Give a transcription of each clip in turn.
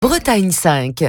Bretagne 5.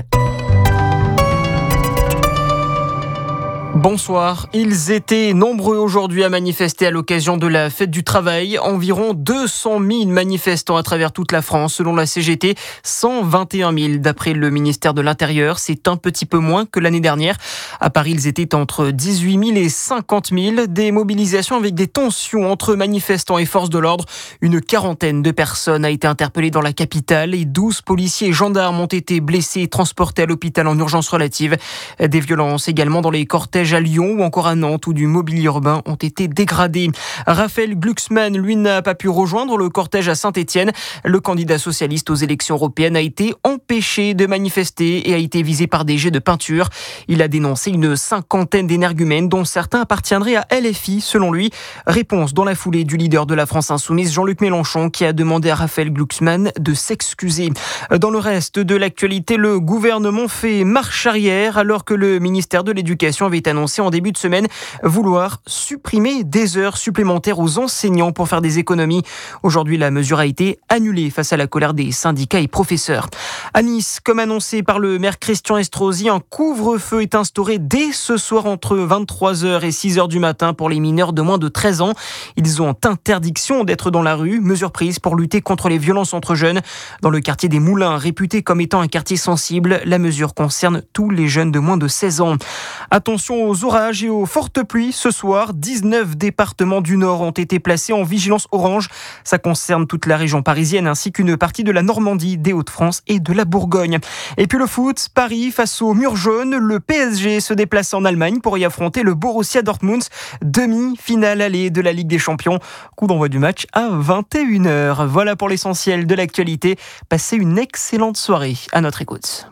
Bonsoir. Ils étaient nombreux aujourd'hui à manifester à l'occasion de la fête du travail. Environ 200 000 manifestants à travers toute la France. Selon la CGT, 121 000 d'après le ministère de l'Intérieur. C'est un petit peu moins que l'année dernière. À Paris, ils étaient entre 18 000 et 50 000. Des mobilisations avec des tensions entre manifestants et forces de l'ordre. Une quarantaine de personnes a été interpellée dans la capitale et 12 policiers et gendarmes ont été blessés et transportés à l'hôpital en urgence relative. Des violences également dans les cortèges à Lyon ou encore à Nantes où du mobilier urbain ont été dégradés. Raphaël Glucksmann, lui, n'a pas pu rejoindre le cortège à Saint-Étienne. Le candidat socialiste aux élections européennes a été empêché de manifester et a été visé par des jets de peinture. Il a dénoncé une cinquantaine d'énergumènes dont certains appartiendraient à LFI selon lui. Réponse dans la foulée du leader de la France Insoumise, Jean-Luc Mélenchon, qui a demandé à Raphaël Glucksmann de s'excuser. Dans le reste de l'actualité, le gouvernement fait marche arrière alors que le ministère de l'Éducation avait annoncé en début de semaine vouloir supprimer des heures supplémentaires aux enseignants pour faire des économies. Aujourd'hui, la mesure a été annulée face à la colère des syndicats et professeurs. À Nice, comme annoncé par le maire Christian Estrosi, un couvre-feu est instauré dès ce soir entre 23h et 6h du matin pour les mineurs de moins de 13 ans. Ils ont interdiction d'être dans la rue, mesure prise pour lutter contre les violences entre jeunes. Dans le quartier des Moulins, réputé comme étant un quartier sensible, la mesure concerne tous les jeunes de moins de 16 ans. Attention aux orages et aux fortes pluies. Ce soir, 19 départements du Nord ont été placés en vigilance orange. Ça concerne toute la région parisienne ainsi qu'une partie de la Normandie, des Hauts-de-France et de la Bourgogne. Et puis le foot, Paris face au mur jaune. Le PSG se déplace en Allemagne pour y affronter le Borussia Dortmund. Demi-finale allée de la Ligue des Champions. Coup d'envoi du match à 21h. Voilà pour l'essentiel de l'actualité. Passez une excellente soirée à notre écoute.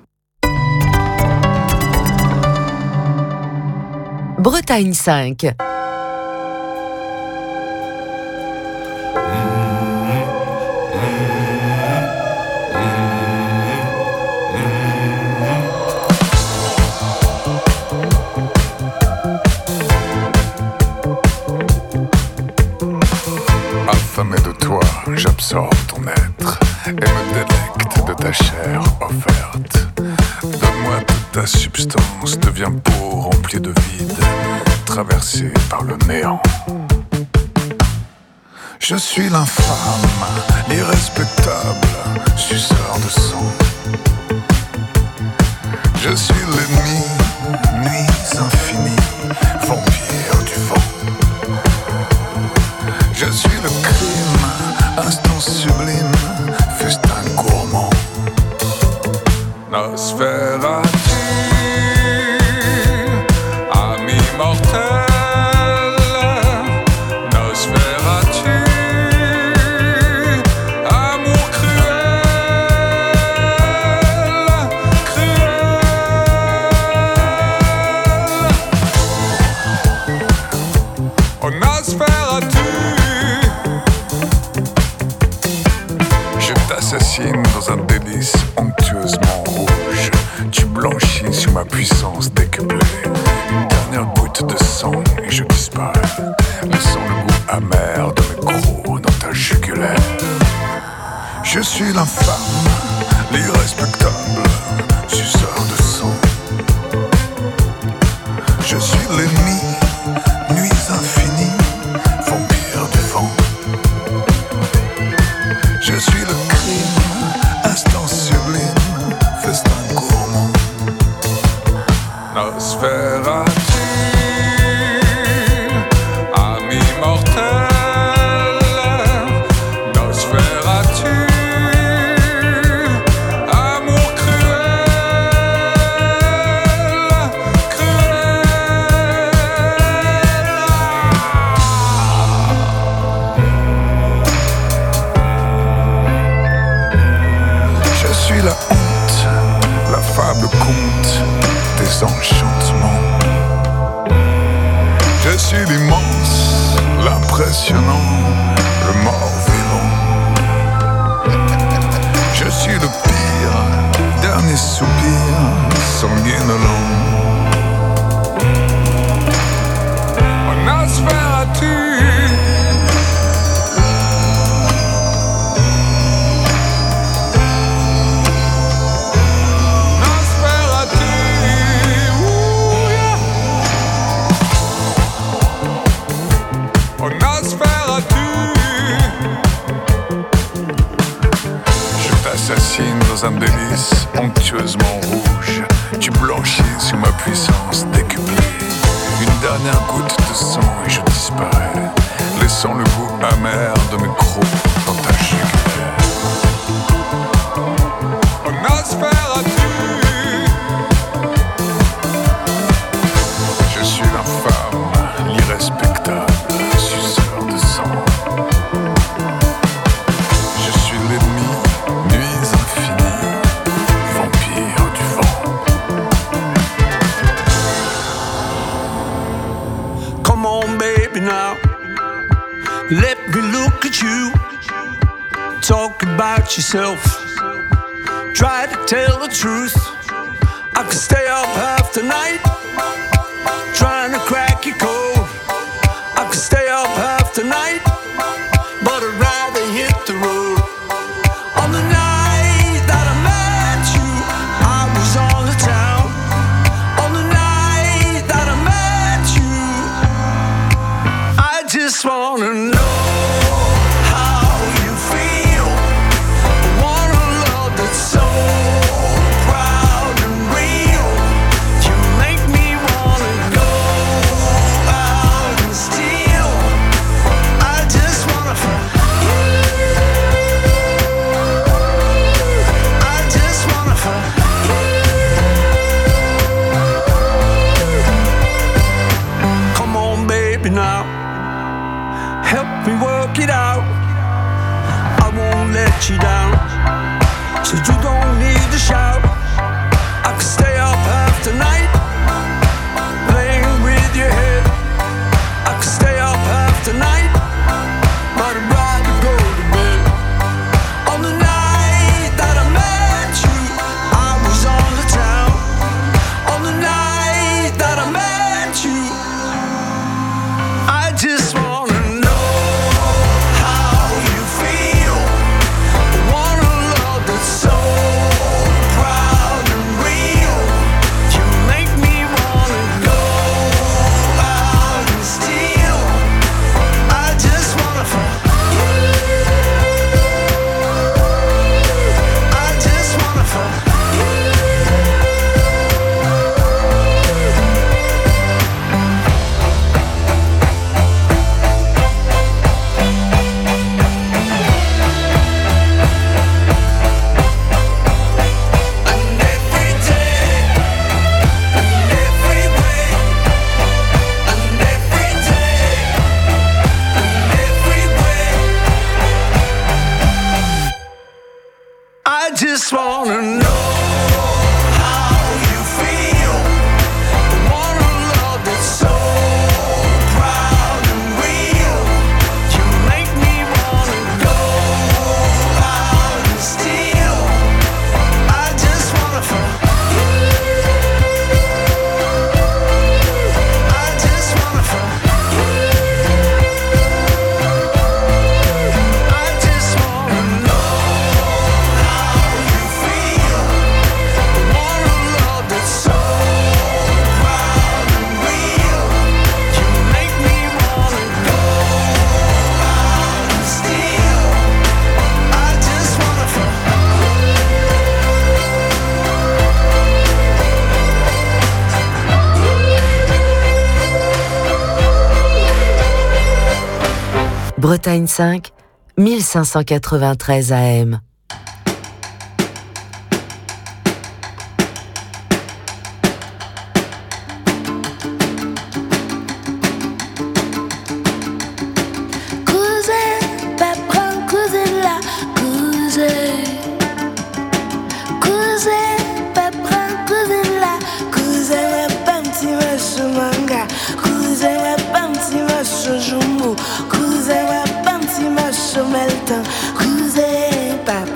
Bretagne 5. Affamé de toi, j'absorbe ton être et me délecte de ta chair offerte. Donne-moi toute ta substance, deviens peau remplie de vide, traversée par le néant. Je suis l'infâme, l'irrespectable, suceur de sang. Je suis l'ennemi, nuit infinie, vampire du vent. Je suis le crime, instant sublime, festin gourmand. Nosferatu, ami mortel. Nosferatu, amour cruel, cruel. Oh Nosferatu, je t'assassine dans un délice onctueusement rouge. Tu blanchis sur ma puissance décuplée. Une dernière goutte de sang et je disparais, laissant le goût amer de mes crocs dans ta jugulaire. Je suis l'infâme, l'irrespectable, suceur de sang. Je suis l'ennemi, nuit infinie, vampire du vent. Je suis le crime, instant sublime, festin gourmand. Nosferatu, ami mortel. Nosferatu, amour cruel, cruel. Je suis la honte, la fable conte des enchantements. Je suis l'immense, l'impressionnant, le mort vivant. Je suis le pire, dernier soupir, sanguinolent. Oh Nosferatu, dans un délice onctueusement rouge. Tu blanchis sous ma puissance décuplée. Une dernière goutte de sang et je disparais, laissant le goût amer de mes crocs dans ta jugulaire. Nosferatu, je suis l'infâme, l'irrespectable, suceur de sang. Je suis l'ennemi, nuit infinie, vampire du vent. Come on, baby, now. Let me look at you. Talk about yourself. Try to tell the truth. I could stay up half the night trying to crack your code. I could stay up half the night, but I'd rather hit the road. On the night that I met you, I was on the town. On the night that I met you, I just wanna know now. Help me work it out. I won't let you down, so you don't need to shout. I could stay up half the night playing with your head. I could stay up half the night, but I'd rather go to bed. On the night that I met you, I was on the town. On the night that I met you, I just wanna know how you feel. I want a love that's so proud and real. You make me wanna go out and steal. I just wanna fuck you. I just wanna fuck you. And every day, and every way, and every day, and every way, I just wanna know how you feel. I want a love that's so proud and real. You make me wanna go out and steal. I just wanna fuck you. I just wanna fuck you. I just wanna know how you feel. I want a love that's so proud and real. You make me wanna go out and steal. I just wanna fuck Bretagne 5, 1593 AM. Cousin, papa, cousin là, cousin. Cousin, papa, cousin là, cousin, papa, petit macho manga. Cousin, papa, petit macho jumbo. Cousin, papa, petit macho melton. Cousin, papa.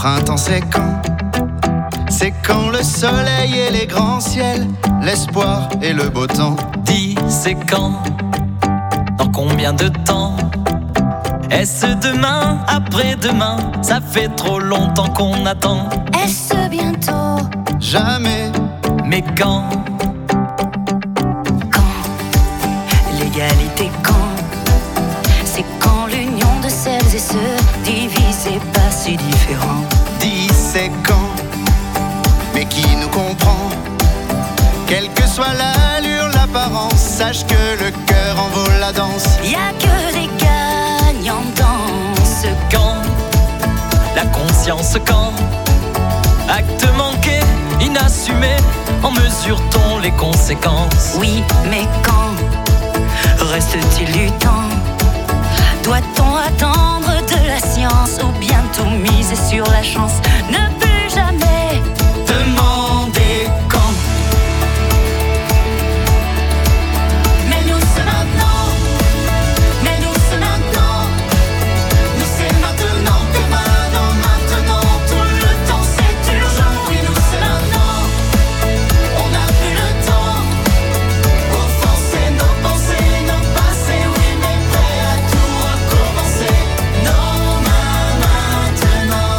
printemps c'est quand? C'est quand le soleil et les grands ciels, l'espoir et le beau temps. Dis, c'est quand? Dans combien de temps? Est-ce demain, après-demain? Ça fait trop longtemps qu'on attend. Est-ce bientôt? Jamais. Mais quand? Quand? L'égalité quand? C'est quand l'union de celles et ceux divisés pas si différents. Dis, c'est quand? Mais qui nous comprend? Quelle que soit l'allure, l'apparence, sache que le cœur en vaut la danse. Y a que des gagnants dans ce Quand? La conscience quand? Acte manqué, inassumé, en mesure-t-on les conséquences? Oui, mais quand? Reste-t-il du temps? Doit-on attendre de la science ou bientôt miser sur la chance? Ne plus jamais demander quand. Mais nous c'est maintenant. Mais nous c'est maintenant. Nous c'est maintenant. T'es maintenant. Tout le temps c'est urgent. Oui, nous c'est maintenant. On n'a plus le temps. Offenser nos pensées, nos passés. Oui, mais prêt à tout recommencer. Non, maintenant.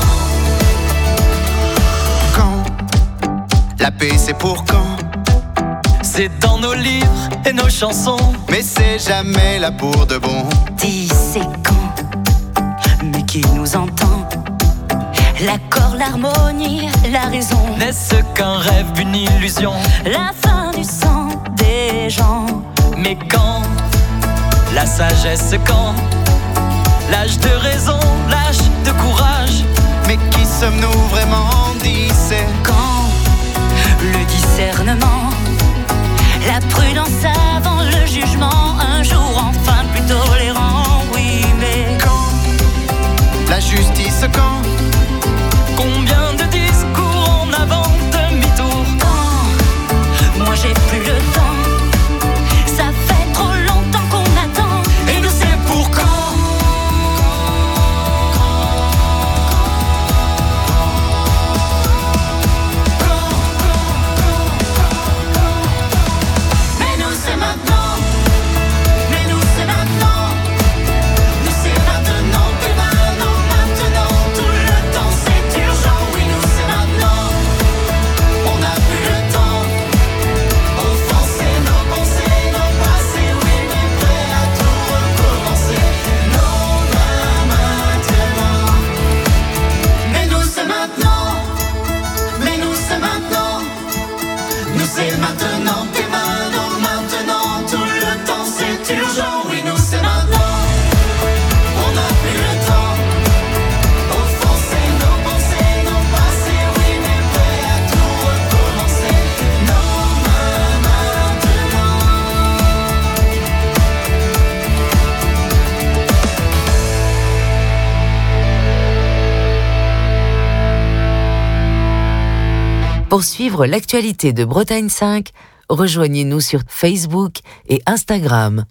Quand? La paix c'est pour quand? C'est dans nos livres et nos chansons. Mais c'est jamais là pour de bon. Dis c'est quand? Mais qui nous entend? L'accord, l'harmonie, la raison. N'est-ce qu'un rêve, une illusion? La fin du sang des gens. Mais quand? La sagesse quand? L'âge de raison, l'âge de courage. Mais qui sommes-nous vraiment? Dis, c'est Quand? Le discernement, la prudence avant le jugement. Un jour enfin plus tolérant. Oui, mais quand? La justice quand? Combien de discours en avant, demi-tour? quand? Moi j'ai plus le temps. Ça fait trop longtemps qu'on attend. Et nous c'est pour quand? Mais nous c'est maintenant. Mais nous c'est maintenant. Nous c'est maintenant. T'es maintenant. Tout le temps c'est urgent. Oui, nous c'est maintenant. On n'a plus le temps. Offenser nos pensées, nos passés. Oui, mais prêt à tout recommencer. Non, maintenant. Mais nous c'est maintenant. Mais nous c'est maintenant. Nous c'est maintenant. T'es maintenant. Tout le temps c'est urgent. Oui, nous c'est maintenant. On n'a plus le temps. Offenser nos pensées, nos passés. Oui, mais prêt à tout recommencer. Non, maintenant. Pour suivre l'actualité de Bretagne 5, rejoignez-nous sur Facebook et Instagram.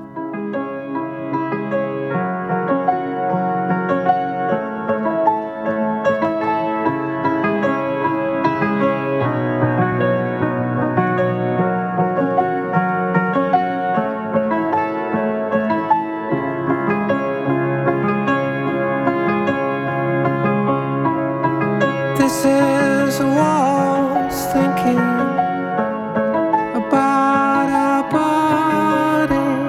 This is a waltz thinking about our bodies.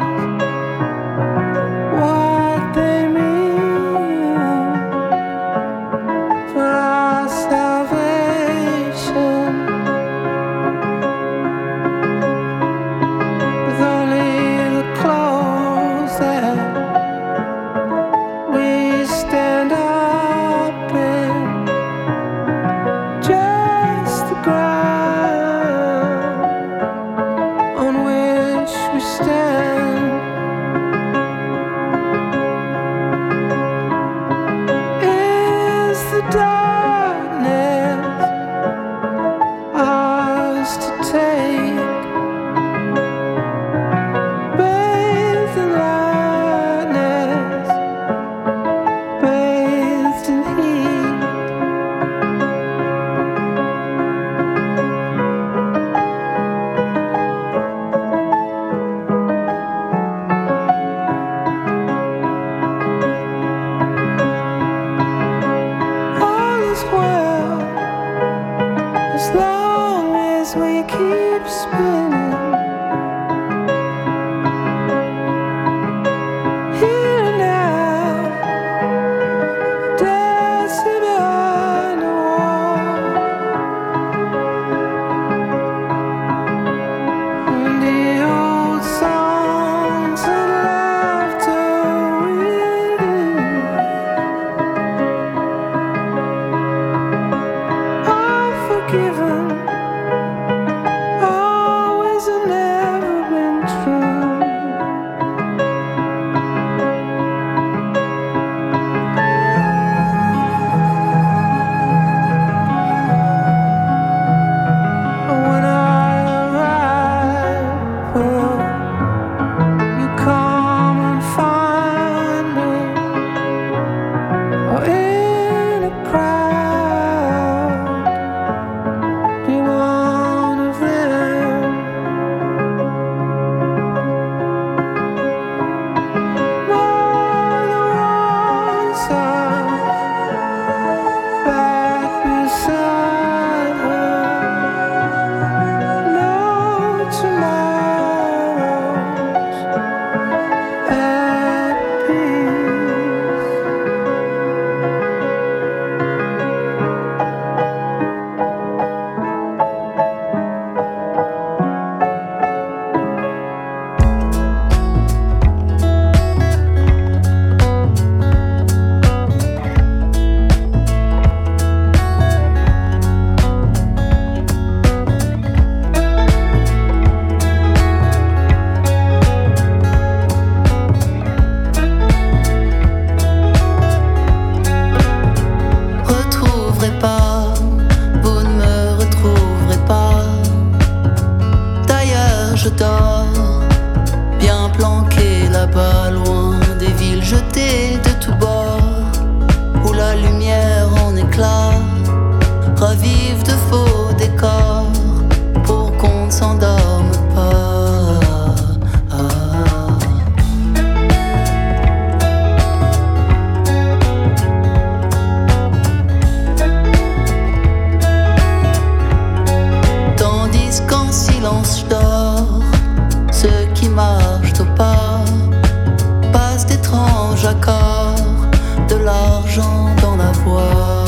j'accorde de l'argent dans la voie.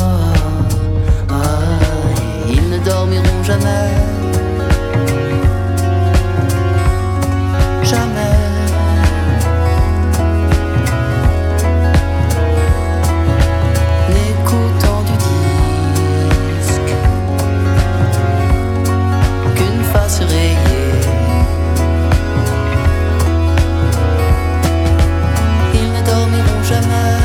Ils ne dormiront jamais, jamais. N'écoutant du disque qu'une face rayée, ils ne dormiront jamais,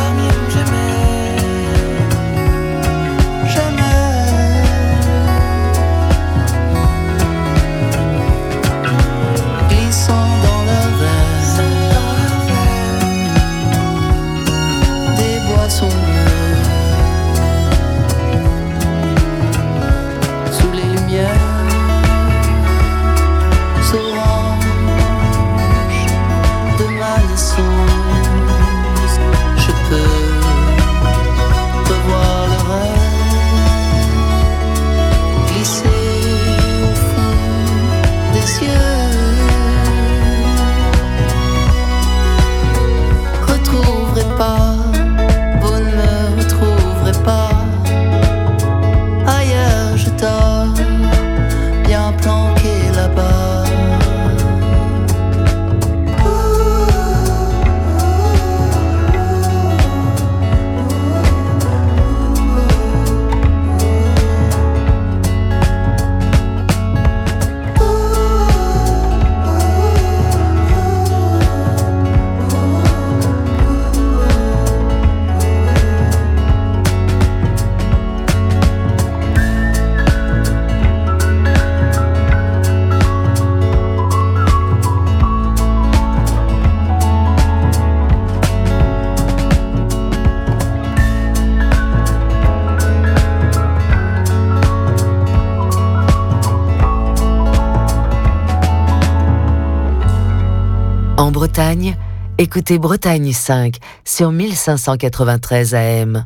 En Bretagne, écoutez Bretagne 5 sur 1593 AM.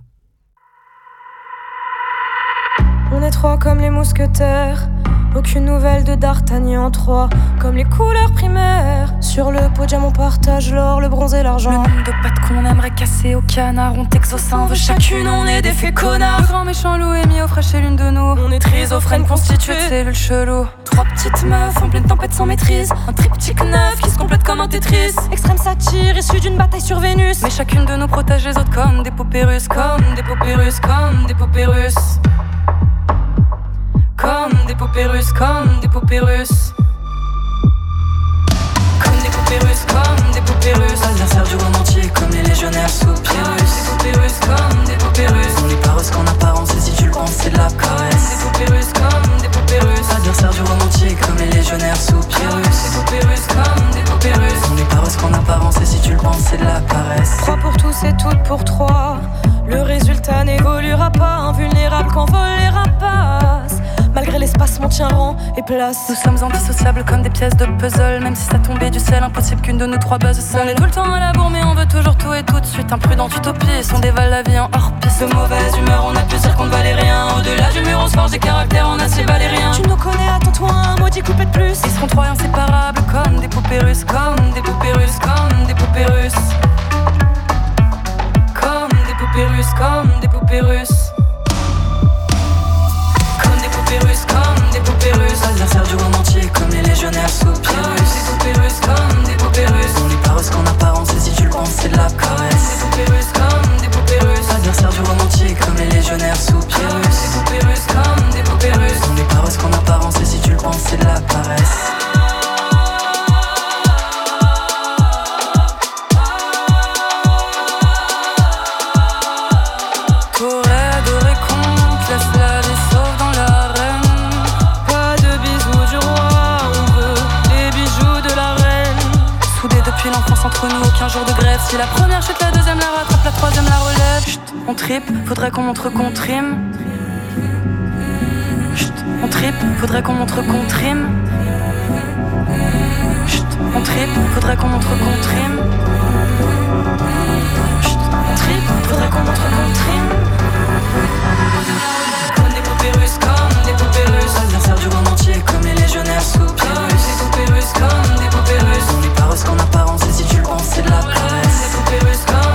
On est trois comme les mousquetaires, aucune nouvelle de D'Artagnan. Trois comme les couleurs primaires, sur le podium on partage l'or, le bronze et l'argent. Le nombre de pattes qu'on aimerait casser au canard, on t'exauce un vœu chacune, on est des faits connards. Le grand méchant loup est mis au frais chez l'une de nous, on est trisophrène constituée de cellules cheloues. Trois petites meufs en pleine tempête sans maîtrise, un triptyque neuf qui se complète comme un Tetris. Extrême satire issue d'une bataille sur Vénus, mais chacune de nous protège les autres comme des poupées russes, comme des poupées russes, comme des poupées russes. Comme des poupées russes, comme des poupées russes. Comme des poupées russes, comme des poupées russes. Adversaire du monde entier, comme les légionnaires sous Pyrrhus. Des poupées russes, comme des poupées russes. On n'est pas russes qu'en apparence, et si tu le penses, c'est de la caresse. Des poupées russes, comme des poupées russes. Adversaire du monde entier, comme les légionnaires sous Pyrrhus. Des poupées russes, comme des poupées russes. On n'est pas russes qu'en apparence, et si tu le penses, c'est de la caresse. Trois pour tous et toutes pour trois. Le résultat n'évoluera pas, invulnérable qu'envolent les rapaces. Malgré l'espace, mon tien rang et place. Nous sommes indissociables comme des pièces de puzzle. Même si ça tombait du ciel, impossible qu'une de nous trois buzz seule. On est tout le temps à la bourre mais on veut toujours tout et tout de suite. Imprudente utopie, on dévale la vie en hors-piste. De mauvaise humeur, on a pu dire qu'on ne valait rien. Au-delà du mur, on se forge des caractères en acier valérien. Tu nous connais, attends-toi un maudit coupé de plus. Ils seront trois inséparables comme des poupées russes. Comme des poupées russes, comme des poupées russes. Comme des poupées russes, comme des poupées russes. Comme des poupées russes, adversaire du monde entier, comme les légionnaires sous Pyrrhus. Des poupées russes, comme des poupées russes. On n'est pas russes qu'en apparence, et si tu le penses, c'est de la caresse. Des poupées russes, comme des poupées russes. Adversaire du monde entier, comme les légionnaires sous Pyrrhus. Des poupées russes, comme des poupées russes. On n'est pas russes qu'en apparence, et si tu le penses, c'est de la caresse. Entre nous, aucun jour de grève. Si la première chute, la deuxième la rattrape, la troisième la relève. Chut, on tripe, faudrait qu'on montre qu'on trime. Chut, on tripe, faudrait qu'on montre qu'on trime. Chut, on tripe, faudrait qu'on montre qu'on trime. Chut, on tripe, faudrait qu'on montre qu'on trime. Comme des poupées russes, comme des poupées russes. Adversaire du monde entier, comme les légionnaires sous Pyrrhus. Des poupées russes, comme des poupées russes. On n'est pas russes qu'en apparence, et si tu le penses, c'est de la caresse. Des poupées russes, comme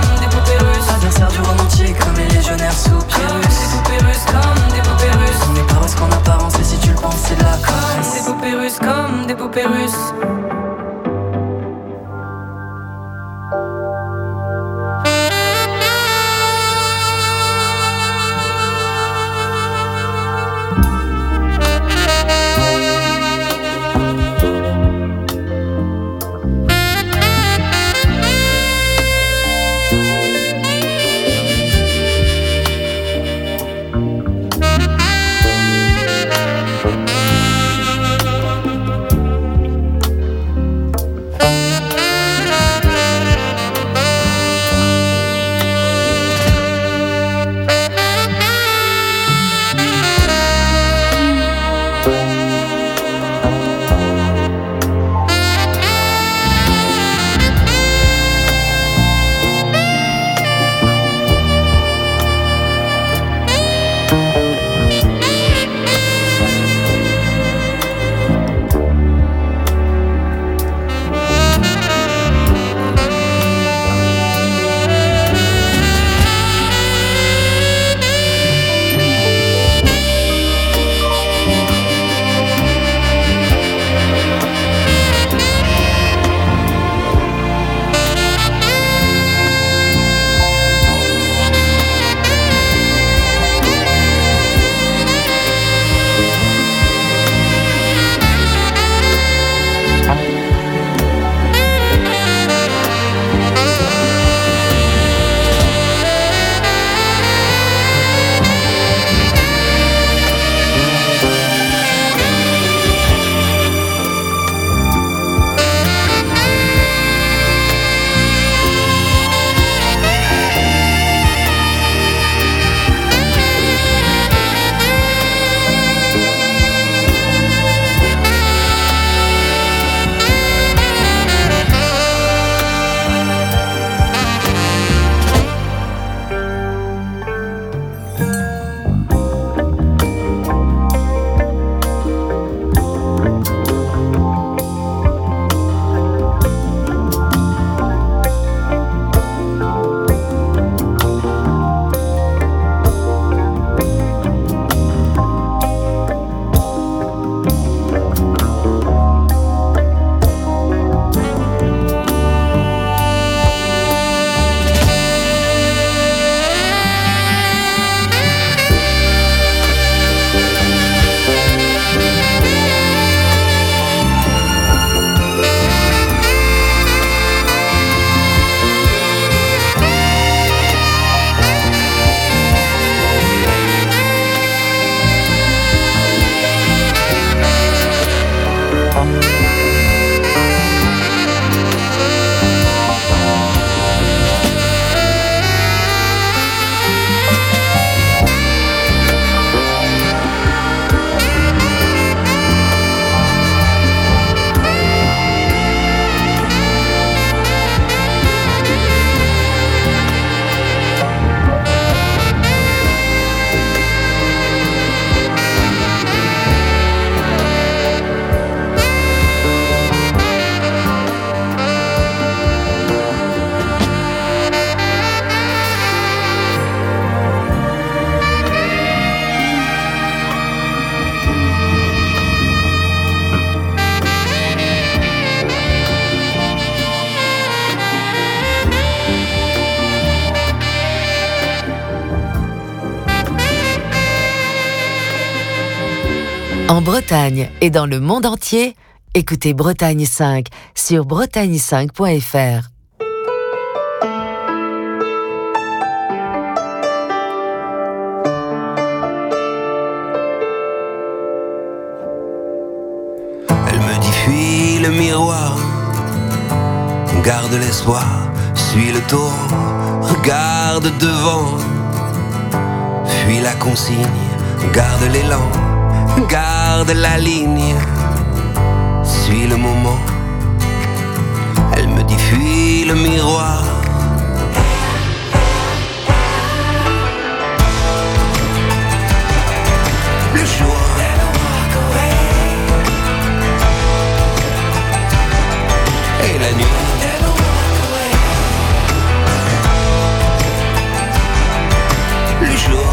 En Bretagne et dans le monde entier, écoutez Bretagne 5 sur bretagne5.fr. Elle me dit fuis le miroir, garde l'espoir, suis le tour, regarde devant, fuis la consigne, garde l'élan, garde la ligne, suis le moment. Elle me dit fuis le miroir. Le jour et la nuit. Le jour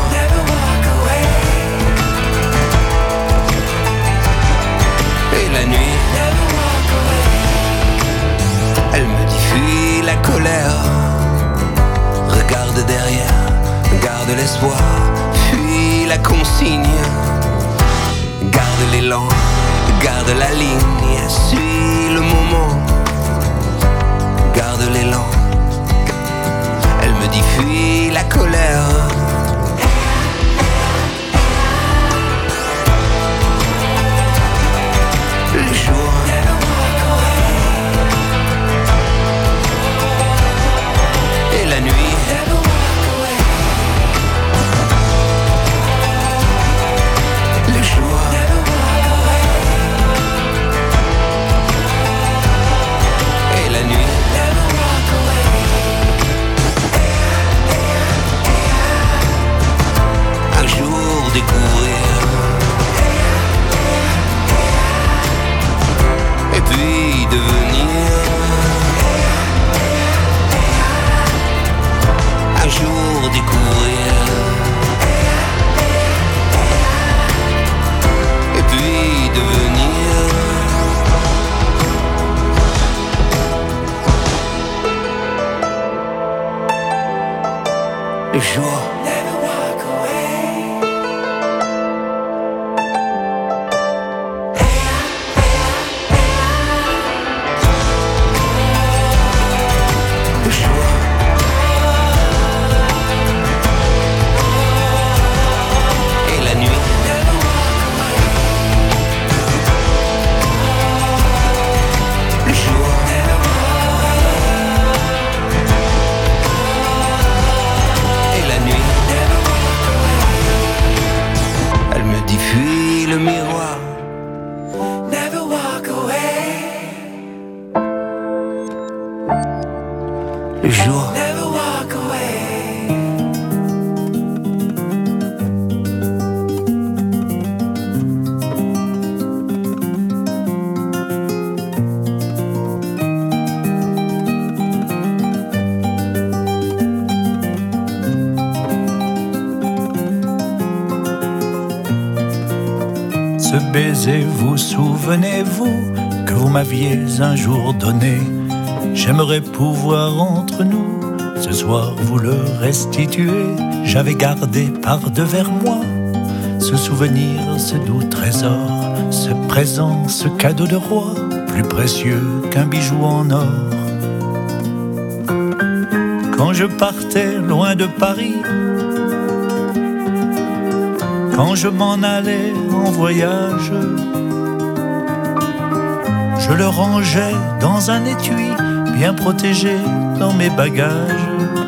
et la nuit. Elle me dit fuis la colère, regarde derrière, garde l'espoir, fuis la consigne, garde l'élan, garde la ligne, suis le moment, garde l'élan. Elle me dit fuis la colère. Le jour et la nuit. Le jour et la nuit. Un jour découvrir et puis devenir. Un jour découvrir et puis devenir. Le jour Ce baiser, vous souvenez-vous que vous m'aviez un jour donné? J'aimerais pouvoir entre nous ce soir vous le restituer. J'avais gardé par-devers moi ce souvenir, ce doux trésor, ce présent, ce cadeau de roi, plus précieux qu'un bijou en or. Quand je partais loin de Paris, quand je m'en allais en voyage, je le rangeais dans un étui bien protégé dans mes bagages.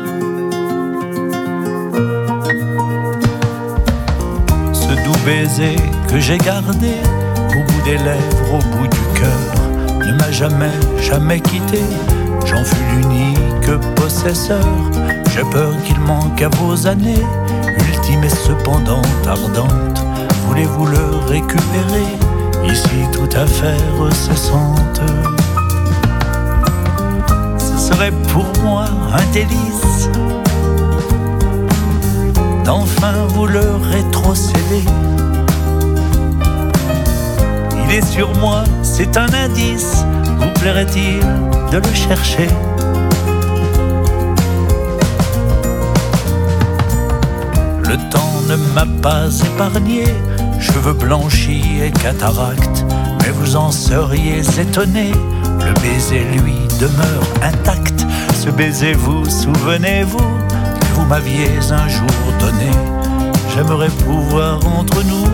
Ce doux baiser que j'ai gardé au bout des lèvres, au bout du cœur, ne m'a jamais quitté. J'en fus l'unique possesseur. J'ai peur qu'il manque à vos années, ultime et cependant ardente. Voulez-vous le récupérer, ici tout à faire cessante? Ce serait pour moi un délice d'enfin vous le rétrocéder. Il est sur moi, c'est un indice, vous plairait-il de le chercher? Le temps ne m'a pas épargné, cheveux blanchis et cataractes. Mais vous en seriez étonné, le baiser lui demeure intact. Ce baiser, vous souvenez-vous que vous m'aviez un jour donné? J'aimerais pouvoir entre nous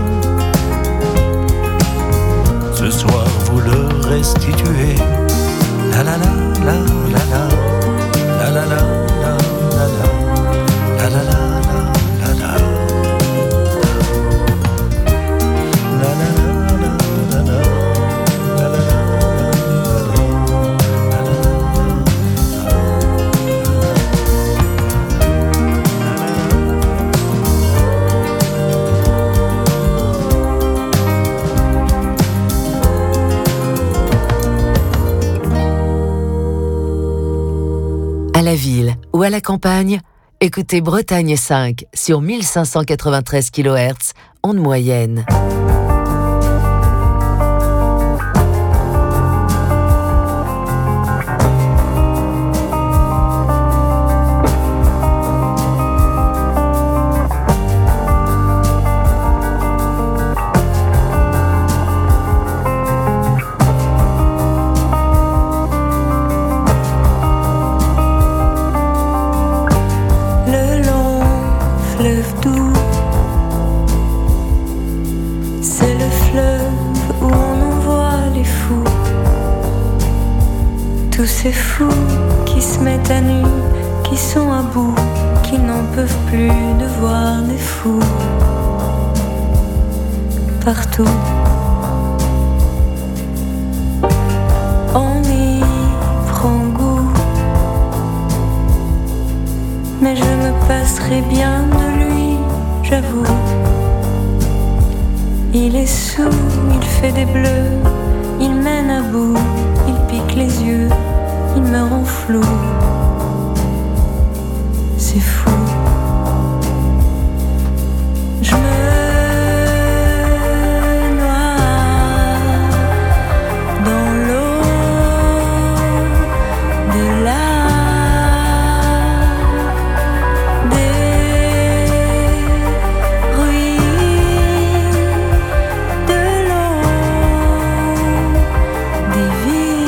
ce soir vous le restituer. La la la la la la la la la la la la la la la. À la ville ou à la campagne, écoutez Bretagne 5 sur 1593 kHz, onde moyenne. Tous ces fous qui se mettent à nu, qui sont à bout, qui n'en peuvent plus de voir des fous partout. On y prend goût, mais je me passerai bien de lui, j'avoue. Il est sous, il fait des bleus, il mène à bout, il pique les yeux, il me rend flou. C'est fou. Je me noie dans l'eau de la des ruines de l'eau des vies.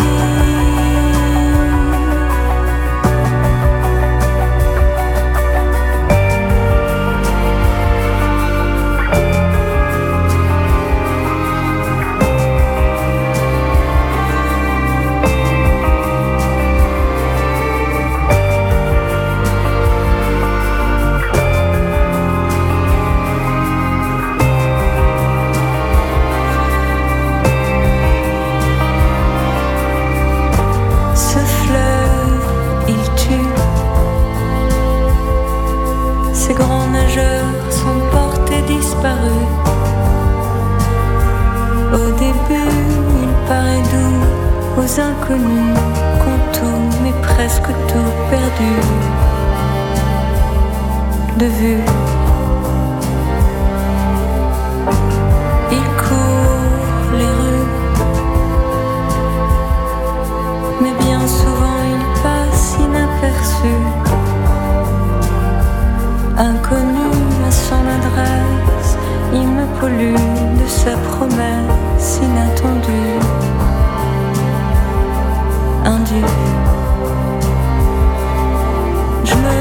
Au début, il paraît doux aux inconnus, qu'ont tout, mais presque tout perdu de vue. Il court les rues, mais bien souvent il passe inaperçu. Inconnu à son adresse, il me pollue de sa promesse inattendue. Indue. Je me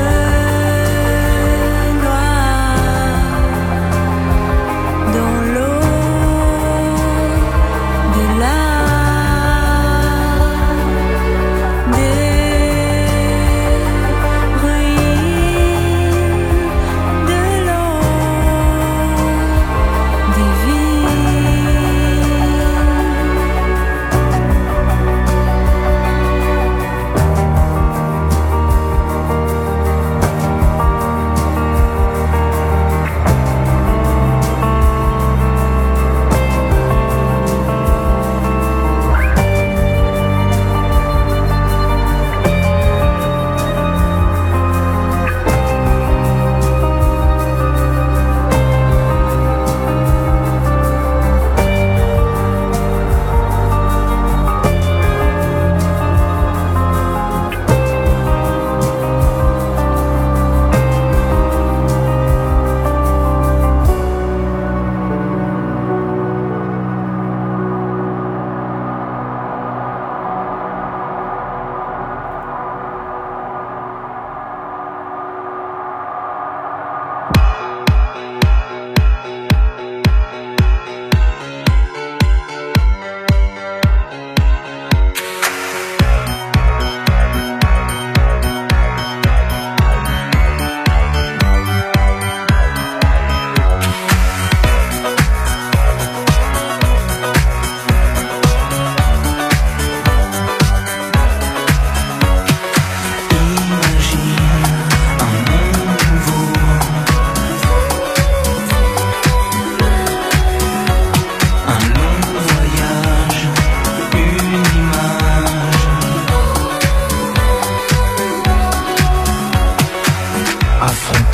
noie dans l'eau de la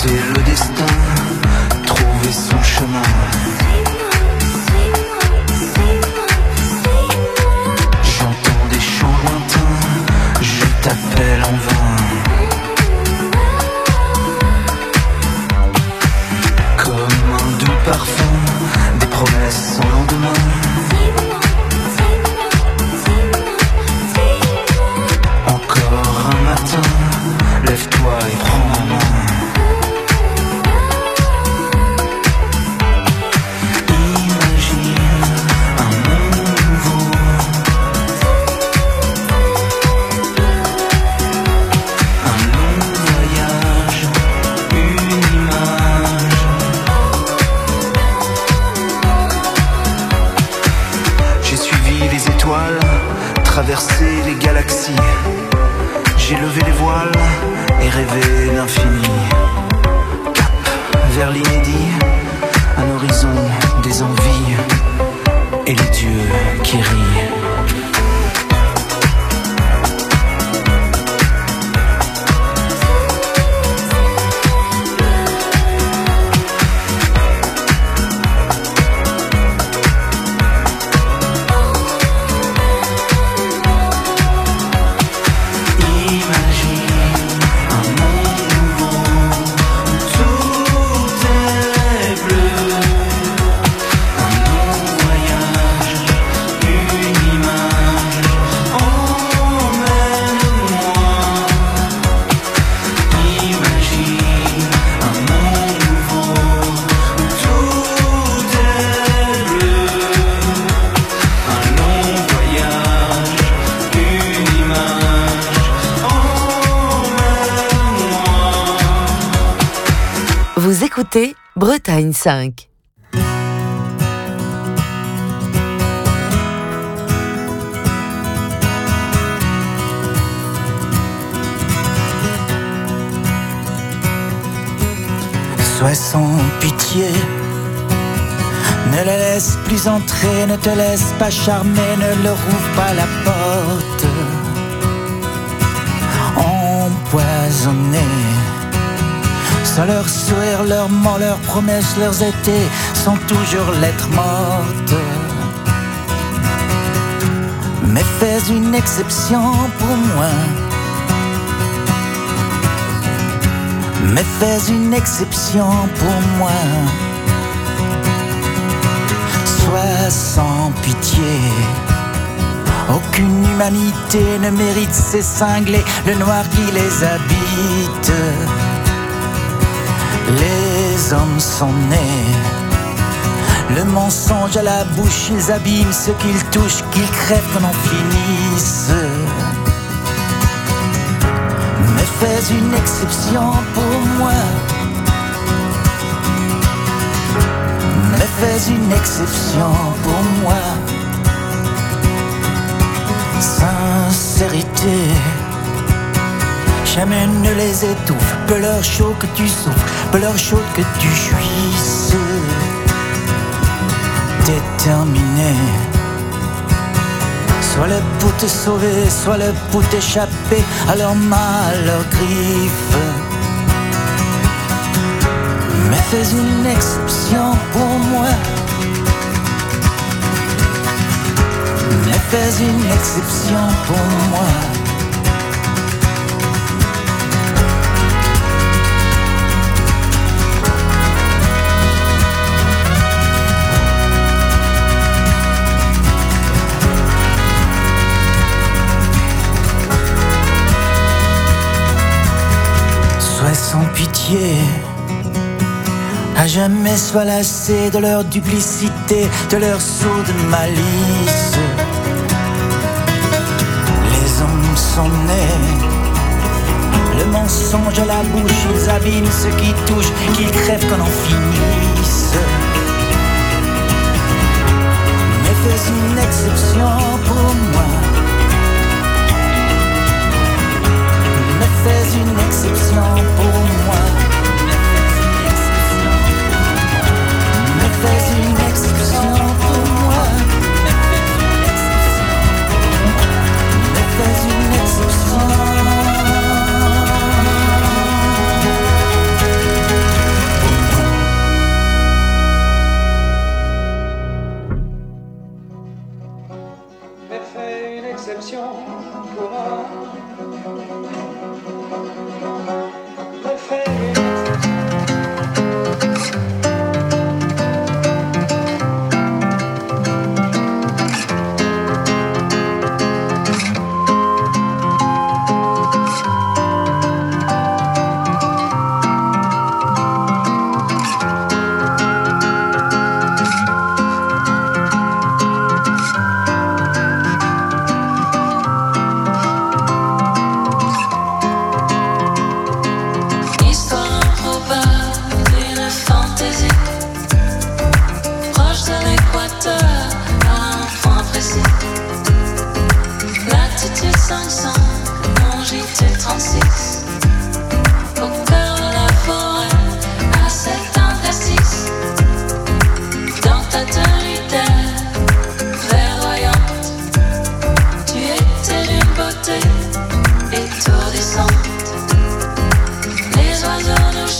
C'est le destin, trouver son chemin. J'entends des chants lointains, je t'appelle en vain. Comme un doux parfum, des promesses sans lendemain. Encore un matin, lève-toi et prends ma main. Imagine un monde nouveau. Un long voyage, une image. J'ai suivi les étoiles, traversé les galaxies. J'ai levé les voiles et rêvé l'infini. Cap vers l'inédit, un horizon des envies et les dieux qui rient. Vous écoutez Bretagne 5. Sois sans pitié, ne les laisse plus entrer, ne te laisse pas charmer, ne leur ouvre pas la porte. Empoisonnés, sans leur sourire, leurs mots, leurs promesses, leurs étés sont toujours lettres mortes. Mais fais une exception pour moi. Mais fais une exception pour moi. Sois sans pitié. Aucune humanité ne mérite ces cinglés, le noir qui les habite. Les hommes sont nés, le mensonge à la bouche, ils abîment ce qu'ils touchent, qu'ils crèvent qu'on en finisse. Mais fais une exception pour moi. Mais fais une exception pour moi. Sincérité, jamais ne les étouffe, peu leur chaud que tu souffres, peu leur chaud que tu jouisses. Déterminé, soit le pour te sauver, soit le pour t'échapper à leurs mains, à leurs griffes. Mais fais une exception pour moi. Mais fais une exception pour moi. Sois sans pitié, à jamais sois lassé de leur duplicité, de leur sceau de malice. Les hommes sont nés, le mensonge à la bouche, ils abîment ce qui touche, qu'ils crèvent qu'on en finisse. Mais fais une exception pour moi. Mais fais une exception pour moi. Mais fais une exception pour moi. Mais fais une exception.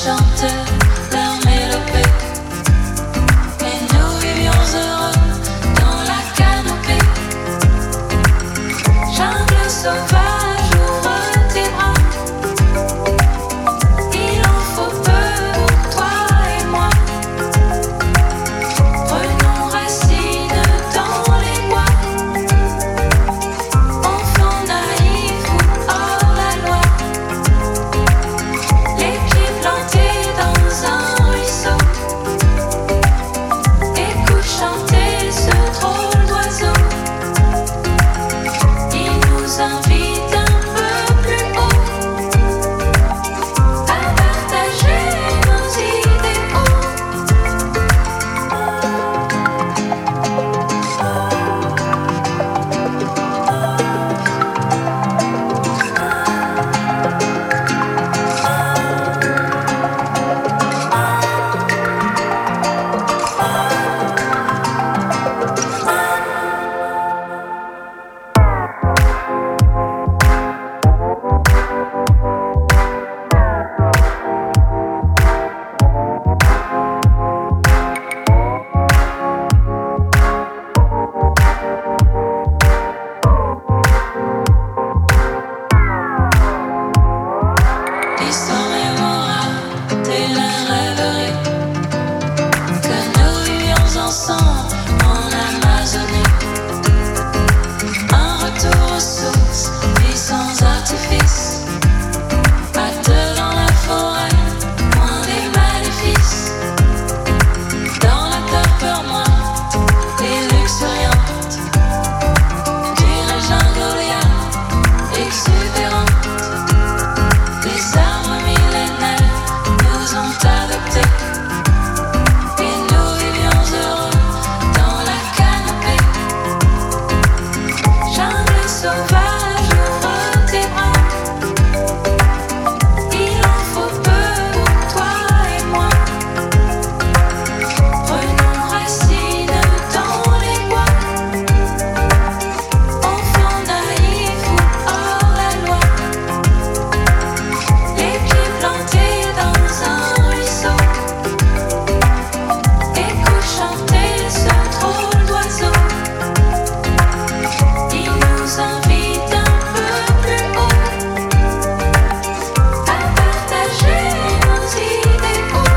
chantaient leur mélopée. Et nous vivions heureux dans la canopée. Jungle sauvage, ouvre tes bras. Il en faut peu pour toi et moi. Prenons racine dans les bois. Enfants naïfs ou hors la loi. Les pieds plantés dans un ruisseau. Écoute chanter ce drôle d'oiseau. Il nous invite un peu plus haut à partager nos idéaux. L'histoire mémorable de la rêverie que nous vivions ensemble en Amazonie. Un retour aux sources, vie sans artifice. À deux dans la forêt, loin des maléfices. Dans la torpeur moite et luxuriante d'une jungle exubérante. Les arbres millénaires nous ont adoptés. Et nous vivions heureux dans la canopée. Jungle sauvage, ouvre tes bras. Il en faut peu pour toi et moi. Prenons racine dans les bois. Enfants naïfs ou hors la loi. Les pieds plantés dans un ruisseau. Écoute chanter ce drôle d'oiseau. Il nous invite un peu plus haut à partager nos idéaux.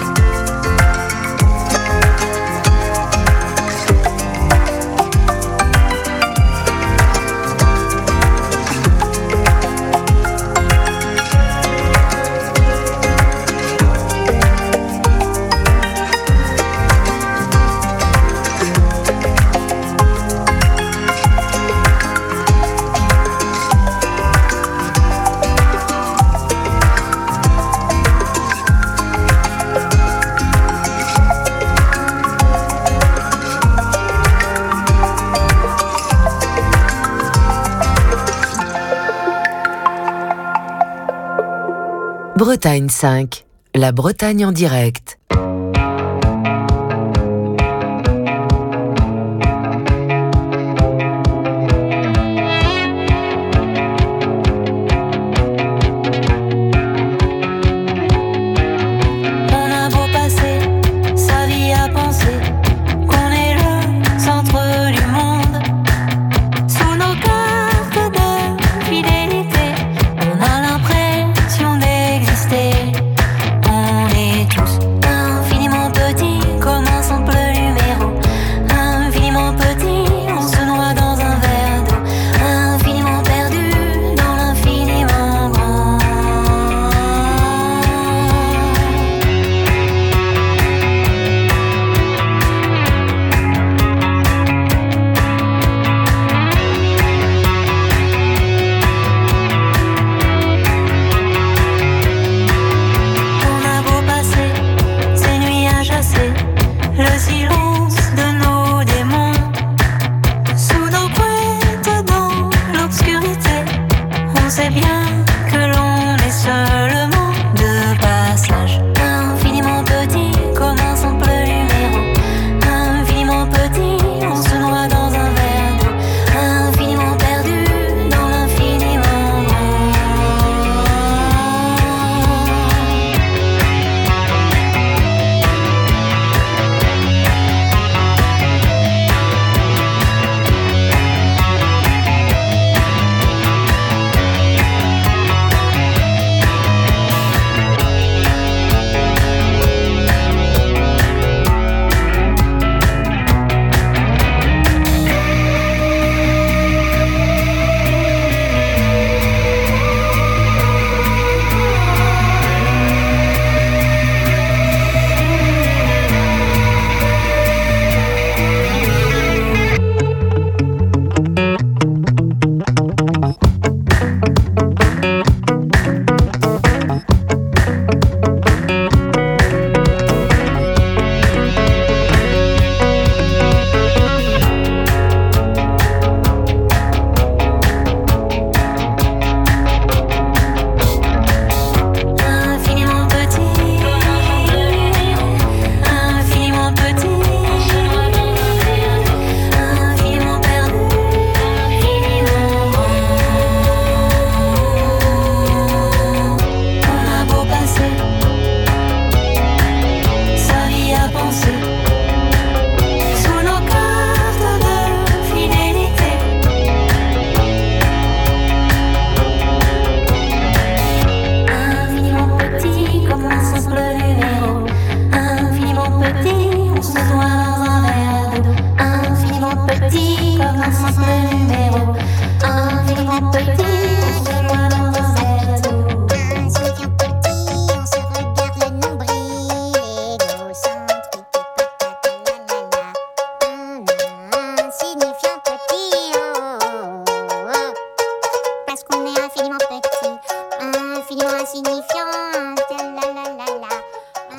Bretagne 5, la Bretagne en direct. On a beau passer sa vie à penser qu'on est le centre du monde. Sous nos cartes de fidélité, on a l'impression d'exister. On est tous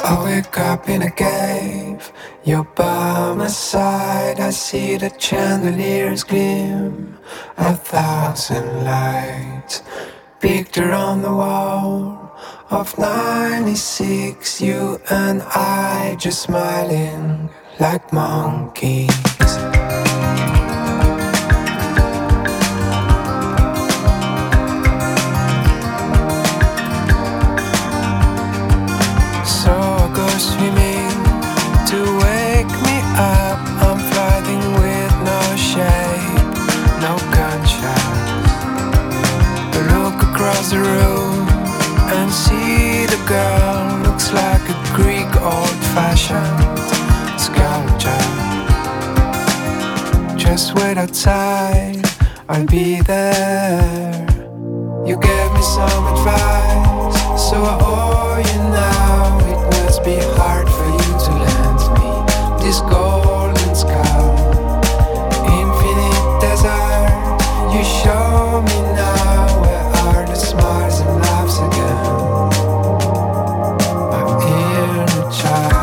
I wake up in a cave, you're by my side. I see the chandeliers gleam, 1,000 lights. Picture on the wall of 96, you and I just smiling like monkeys. So I go swimming to wake me up. I'm floating with no shape, no gunshots. I look across the room and see the girl looks like a Greek old-fashioned sculpture. Just wait outside, I'll be there. You gave me some advice, so I owe you now. It must be hard for you to lend me this golden sky, infinite desert. You show me now, where are the smiles and laughs again? My inner child.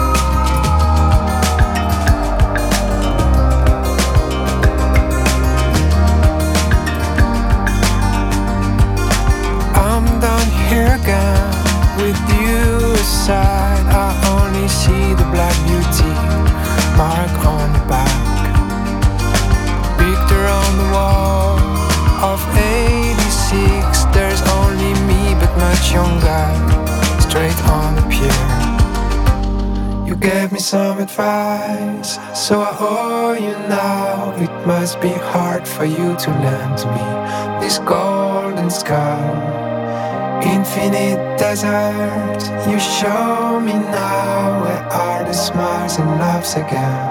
I'm down here again with you aside. I only see the black beauty mark on the back. Picture on the wall of 86. There's only me but much younger, straight on the pier. You gave me some advice, so I owe you now. It must be hard for you to lend me this golden sky, infinite desert. You show me now, where are the smiles and laughs again?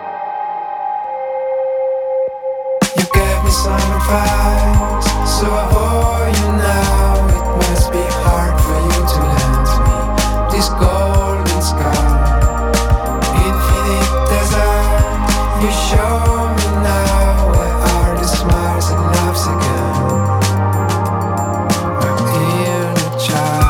You gave me some advice, so I owe you now. It must be hard for you to lend me this golden sky, infinite desert. You show me now, where are the smiles and laughs again? My inner child.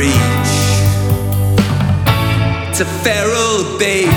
reach to Feral Beach.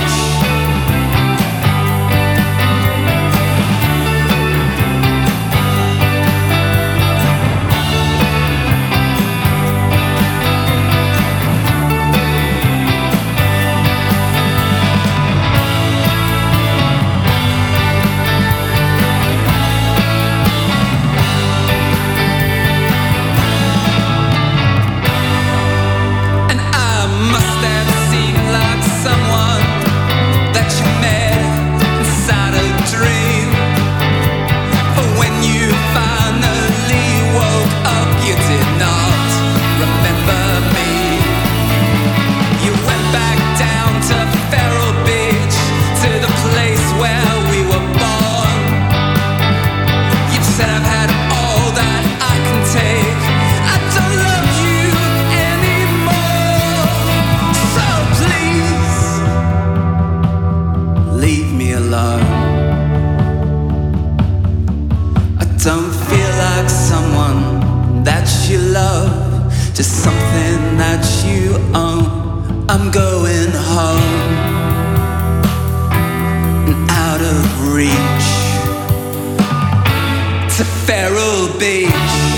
Just something that you own. I'm going home and out of reach to Feral Beach.